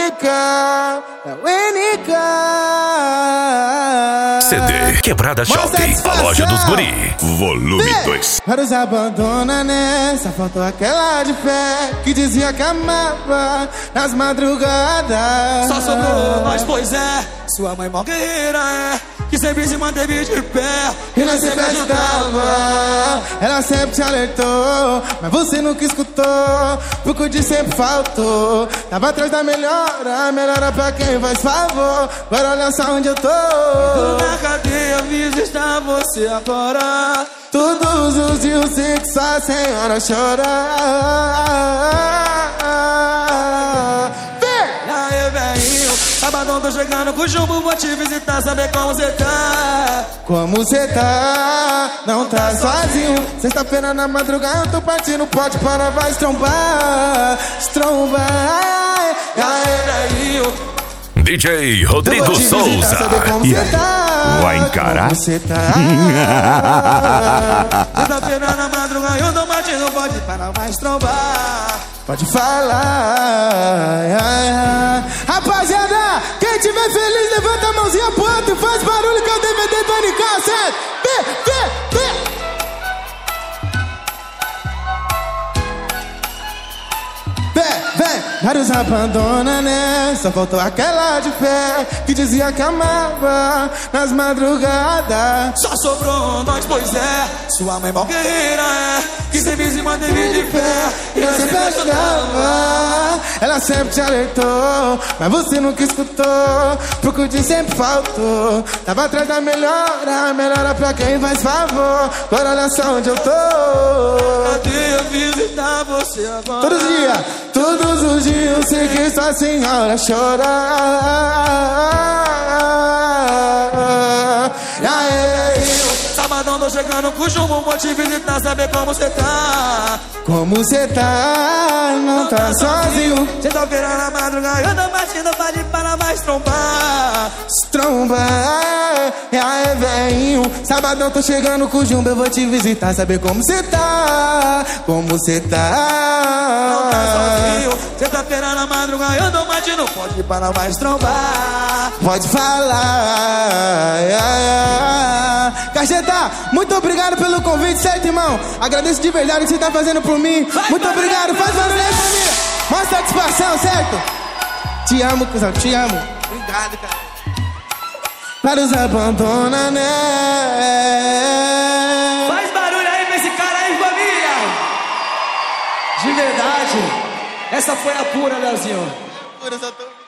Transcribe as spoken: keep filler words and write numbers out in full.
única, é única. C D Quebrada Shopping, a loja dos guri. Volume dois. Vários abandona, né? Só faltou aquela de fé que dizia que amava nas madrugadas. Só sobrou nós, pois é. Sua mãe mó guerreira é, que sempre se manteve de pé E nós sempre ajudava. Ela sempre te alertou, mas você nunca escutou. Porque o de sempre faltou. Tava atrás da melhora, melhora pra quem faz favor. Agora olha só onde eu tô. Na cadeia visitar você agora. Todos os dias sei que só a senhora chora. E aí, velhinho, sabadão tô chegando com o jumbo, vou te visitar, saber como você tá. Como cê tá? Não tá sozinho. Sexta-feira na madrugada eu tô partindo, pode parar, vai estrombar. Estrombar. E aí, velhinho, D J Rodrigo Souza. E aí, tá, vai encarar? Como cê tá? sexta-feira na madrugada eu tô partindo, pode parar, vai estrombar. Pode falar. Rapaziada, quem tiver feliz, levanta a mãozinha pro alto e faz barulho que é o D V D do N K, certo? Vê, vê, vê. Vem, vem, vários abandona, né? Só faltou aquela de fé que dizia que amava nas madrugadas. Só sobrou nós, pois é. Sua mãe mó guerreira é, que sempre se manteve de pé E eu sempre ajudava. Ela sempre te alertou, mas você nunca escutou. Porque o de sempre faltou. Tava atrás da melhora, melhora pra quem faz favor. Agora olha só onde eu tô. Cadeia visitar você agora. Todos os dias, todos os dias eu sei que sua senhora chora. E aí, sabadão tô chegando com o jumbo, vou te visitar, saber como você tá. como cê tá? Não tá sozinho. Sexta-feira na madrugada eu tô batendo, pode parar, mais trombar. Trombar. E aí, velhinho, sabadão tô chegando com o jumbo, eu vou te visitar, saber como cê tá. Como cê tá? Não tá sozinho. Sexta-feira na madrugada eu tô batendo, pode parar, mais trombar. Pode falar. Cacheta, muito obrigado pelo convite, certo, irmão? Agradeço de verdade o que você tá fazendo por mim. Faz muito obrigado, faz barulho aí, família. Mó satisfação, certo? Te amo, cuzão, te amo. Obrigado, cara. Vários abandona, né? Faz barulho aí pra esse cara aí, família. De verdade, essa foi a pura, Leozinho. Pura, só tô...